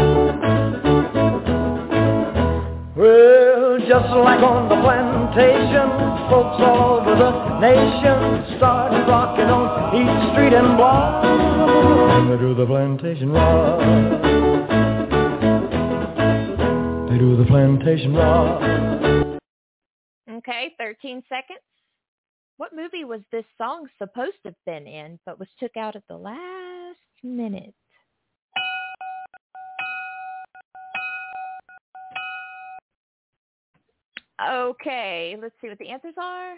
Well, just like on the plantation, folks all over the nation started rocking on each street and block. They do the plantation rock. They do the plantation rock. Okay, thirteen seconds. What movie was this song supposed to have been in, but was took out at the last minute? Okay, let's see what the answers are.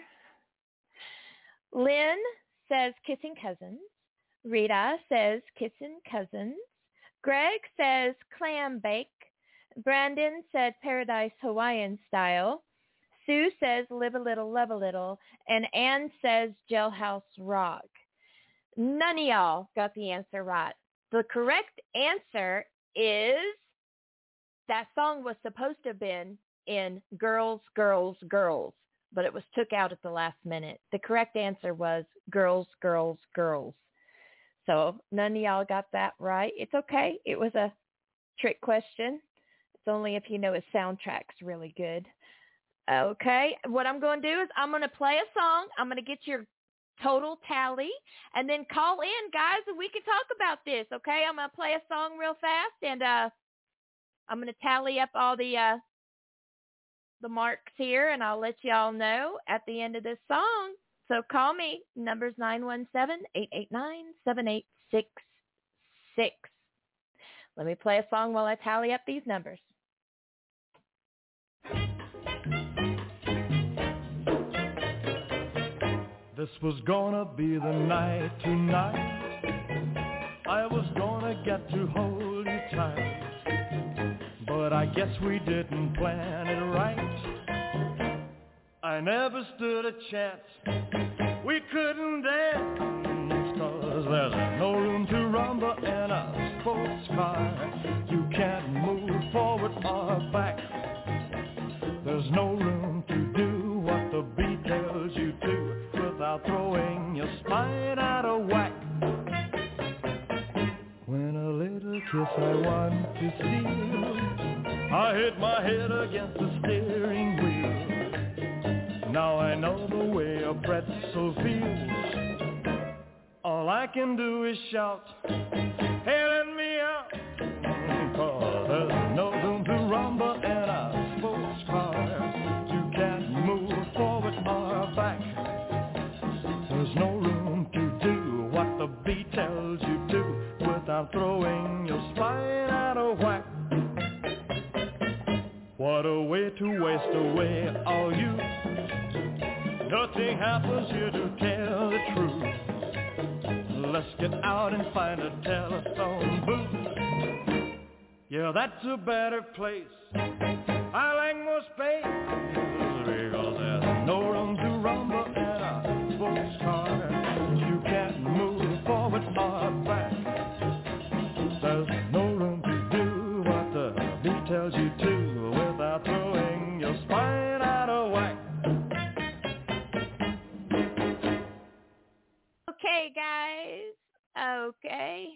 Lynn says Kissing Cousins. Rita says Kissing Cousins. Greg says Clam Bake. Brandon said Paradise Hawaiian Style. Sue says Live a Little, Love a Little. And Ann says Jailhouse Rock. None of y'all got the answer right. The correct answer is that song was supposed to have been in Girls, Girls, Girls, but it was took out at the last minute. The correct answer was Girls, Girls, Girls. So none of y'all got that right. It's okay. It was a trick question. It's only if you know his soundtrack's really good. Okay. What I'm going to do is I'm going to play a song. I'm going to get your total tally and then call in, guys, and we can talk about this. Okay. I'm going to play a song real fast and uh, I'm going to tally up all the uh, the marks here, and I'll let y'all know at the end of this song. So call me. Number's nine one seven, eight eight nine, seven eight six six. Let me play a song while I tally up these numbers. This was gonna be the night tonight. I was gonna get to hold you tight. But I guess we didn't plan it right. I never stood a chance. We couldn't dance, 'cause there's no room to rumble in a sports car. You can't move forward or back. There's no room to do what the beat tells you to without throwing your spine out of whack. When a little kiss I want to steal, I hit my head against the steering wheel. Now I know the way a pretzel feels. All I can do is shout, hey, let me out. 'Cause there's no room to rumble in a sports car. You can't move forward or back. There's no room to do what the beat tells you to without throwing your spine out of whack. What a way to waste away all you. Nothing happens here to tell the truth. Let's get out and find a telephone booth. Yeah, that's a better place. I like more space. Because there's no room to rumble in a sports car. You can't move forward or back. There's no room to do what the beat tells you to without throwing your spine out of whack. Okay, guys. Okay.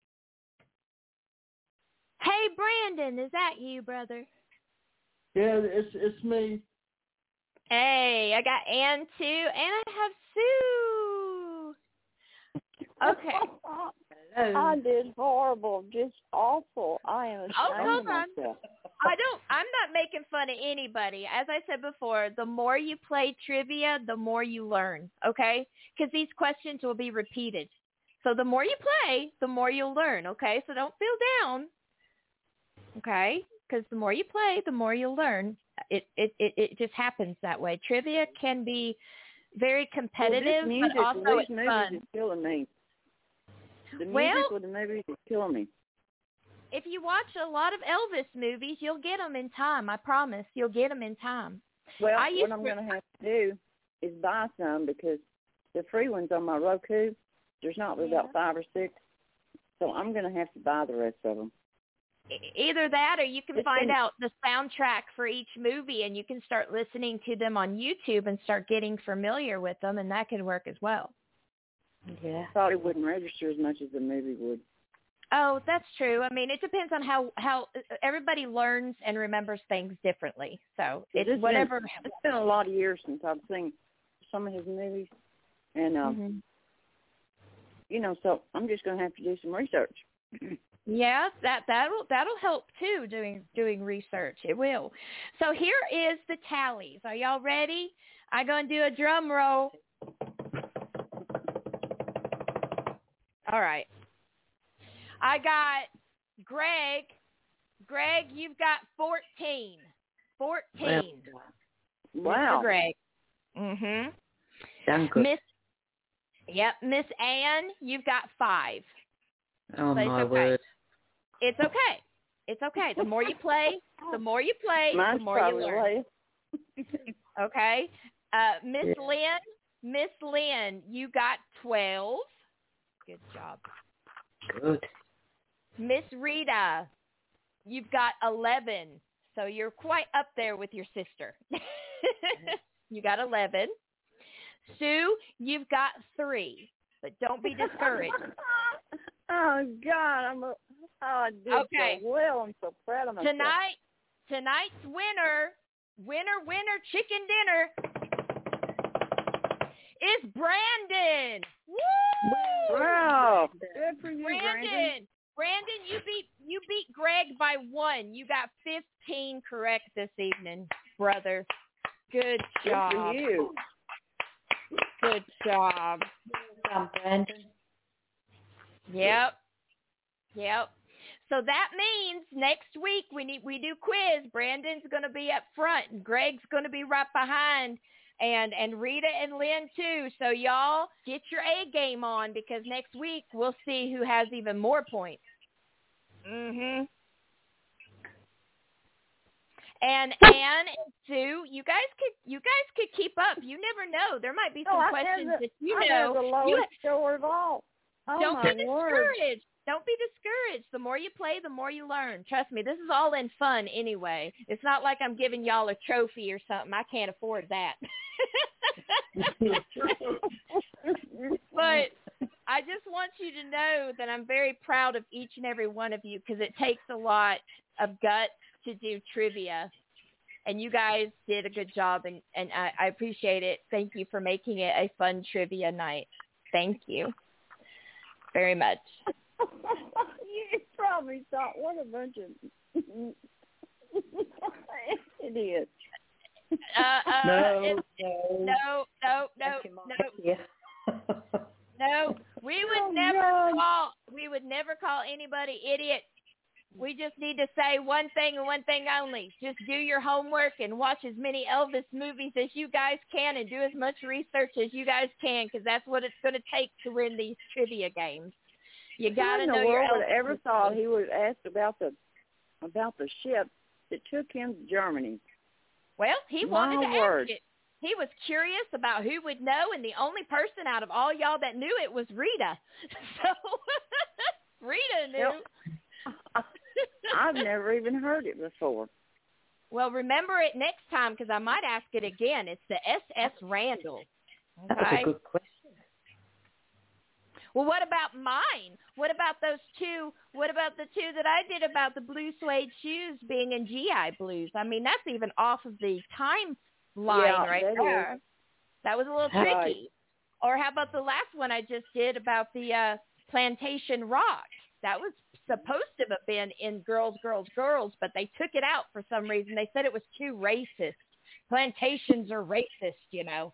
Hey, Brandon, is that you, brother? Yeah, it's it's me. Hey, I got Ann too, and I have Sue. Okay. I did horrible, just awful. I am ashamed Oh, hold of on. myself. I don't. I'm not making fun of anybody. As I said before, the more you play trivia, the more you learn. Okay? Because these questions will be repeated. So the more you play, the more you'll learn. Okay? So don't feel down. Okay? Because the more you play, the more you'll learn. It it it, it just happens that way. Trivia can be very competitive, well, this music but also with it's these movies fun. is killing me. The music Well, with the movies is killing me. If you watch a lot of Elvis movies, you'll get them in time. I promise. You'll get them in time. Well, I used what I'm to- going to have to do is buy some because the free ones on my Roku, there's not but Yeah. about five or six. So I'm going to have to buy the rest of them. Either that or you can It's find been- out the soundtrack for each movie and you can start listening to them on YouTube and start getting familiar with them, and that can work as well. Yeah. I thought it wouldn't register as much as the movie would. Oh, that's true. I mean, it depends on how, how everybody learns and remembers things differently. So it's It's whatever. Been, it's been a lot of years since I've seen some of his movies. And, um, mm-hmm. you know, so I'm just going to have to do some research. Yeah, that that'll that'll help too. Doing doing research, it will. So here is the tallies. Are y'all ready? I'm gonna do a drum roll. All right. I got Greg. Greg, you've got fourteen. Fourteen. Wow. Mister Greg. Mhm. Danke. Miss. Yep, Miss Ann, you've got five. Oh, But it's my okay. word. It's okay. It's okay. The more you play, the more you play, Mine's the more you probably learn. less. Okay. Uh, Miss Yeah. Lynn, Miss Lynn, you got twelve. Good job. Good. Miss Rita, you've got eleven. So you're quite up there with your sister. You got eleven. Sue, you've got three. But don't be discouraged. Oh, God. I'm a, oh, I did Okay. so well. I'm so proud of myself. Tonight, tonight's winner, winner, winner, chicken dinner is Brandon. Woo! Wow. Good for you, Brandon. Brandon. Brandon, you beat you beat Greg by one. You got fifteen correct this evening, brother. Good Good job. for you. Good job. Well done, Brandon. Yep. Yep. So that means next week we need we do quiz. Brandon's going to be up front, and Greg's going to be right behind, and and Rita and Lynn too. So y'all get your A game on, because next week we'll see who has even more points. Mhm. And Anne and Sue, you guys could you guys could keep up. You never know. There might be some oh, questions the, that you I know. have the lowest You, score of all. Oh, don't my be word. discouraged. Don't be discouraged. The more you play, the more you learn. Trust me, this is all in fun anyway. It's not like I'm giving y'all a trophy or something. I can't afford that. But I just want you to know that I'm very proud of each and every one of you, because it takes a lot of guts to do trivia. And you guys did a good job, and, and I, I appreciate it. Thank you for making it a fun trivia night. Thank you very much. You probably thought, what a bunch of idiots. Uh, uh, No, it's, no. no, no, no, no, Yeah. no. We would Oh, never God. call. We would never call anybody idiot. We just need to say one thing and one thing only. Just do your homework and watch as many Elvis movies as you guys can, and do as much research as you guys can, because that's what it's going to take to win these trivia games. You got to Who in know the your world would Elvis ever movies. thought he would have asked about the about the ship that took him to Germany? Well, he My wanted to word. ask it. He was curious about who would know, and the only person out of all y'all that knew it was Rita. So Rita knew. Yep. I've never even heard it before. Well, remember it next time, because I might ask it again. It's the S S Randall. That was Okay. a good question. Well, what about mine? What about those two? What about the two that I did about the blue suede shoes being in G I Blues? I mean, that's even off of the timeline Yeah, right that there. is. That was a little Right. tricky. Or how about the last one I just did about the uh, Plantation Rock? That was supposed to have been in Girls, Girls, Girls, but they took it out for some reason. They said it was too racist. Plantations are racist, you know.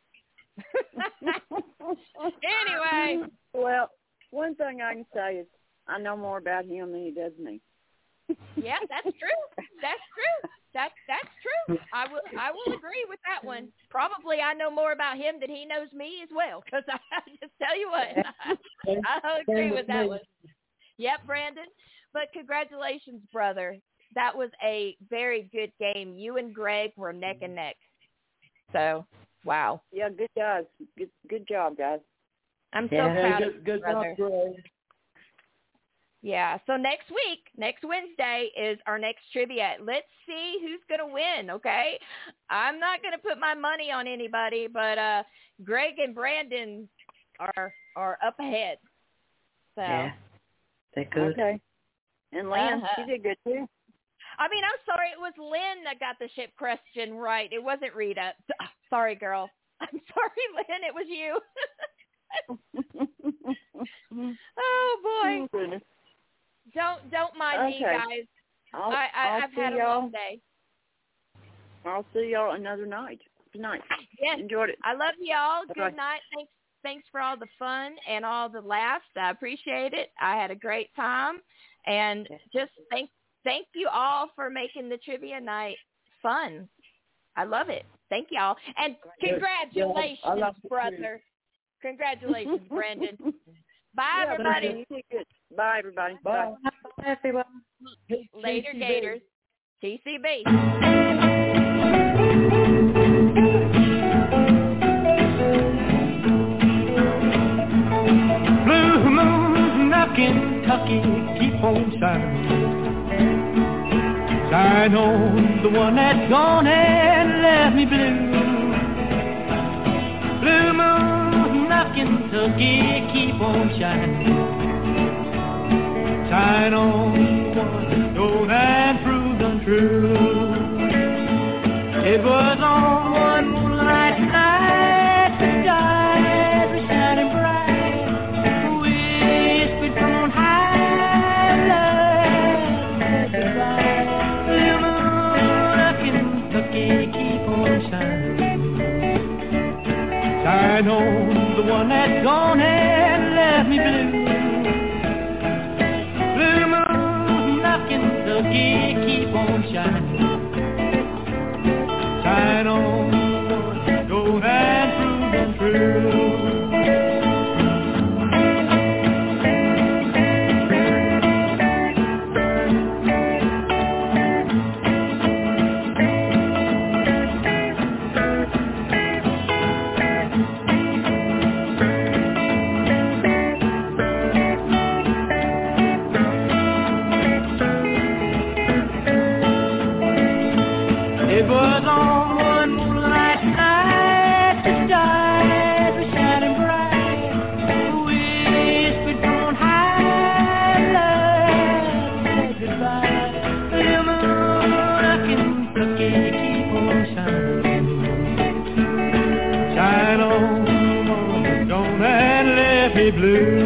Anyway. Well, one thing I can say is I know more about him than he does me. Yeah, that's true. That's true. That's that's true. I will I will agree with that one. Probably I know more about him than he knows me as well, because I just tell you what, I, I'll agree with that one. Yep, Brandon. But congratulations, brother. That was a very good game. You and Greg were neck and neck. So, wow. Yeah, good guys. Good good job, guys. I'm so Yeah. proud Hey, of good, you, good brother. job, Greg. Yeah, so next week, next Wednesday is our next trivia. Let's see who's going to win, okay? I'm not going to put my money on anybody, but uh, Greg and Brandon are are up ahead. So, Yeah. They're good. Okay. And Lynn, Uh-huh. she did good too. I mean, I'm sorry, it was Lynn that got the ship question right. It wasn't Rita. Sorry, girl. I'm sorry, Lynn, it was you. Oh, boy. Oh, goodness. Don't don't mind me, Okay. guys. I'll, I, I, I'll I've see had a y'all. long day. I'll see y'all another night. Tonight. Yes. Enjoyed it. I love y'all. Good Bye-bye. night. Thanks thanks for all the fun and all the laughs. I appreciate it. I had a great time. And just thank thank you all for making the trivia night fun. I love it. Thank y'all. And congratulations, Yeah, I love it too. brother. Congratulations, Brendan. Bye, Yeah, everybody. Brandon, you did good. Bye, everybody. Bye. Bye, everyone. Later, T C B. Gators. T C B. Blue moon of Kentucky, keep on shining. Shine on the one that's gone and left me blue. Blue moon of Kentucky, keep on shining. Shine on the one that's told and proved untrue. It was on one moonlight night the stars were shining bright. Whispered from on high, love said goodbye. Blue moon of Kentucky, keep on shining. Shine on the one that's gone and left me blue. Blue moon of Kentucky, keep on shining. Shine on, go and prove and true. It was on one moonlight night, the stars were shining bright. Whispered from high, love said goodbye. The moon of Kentucky, keep on shining. Shine on, don't and let me blue.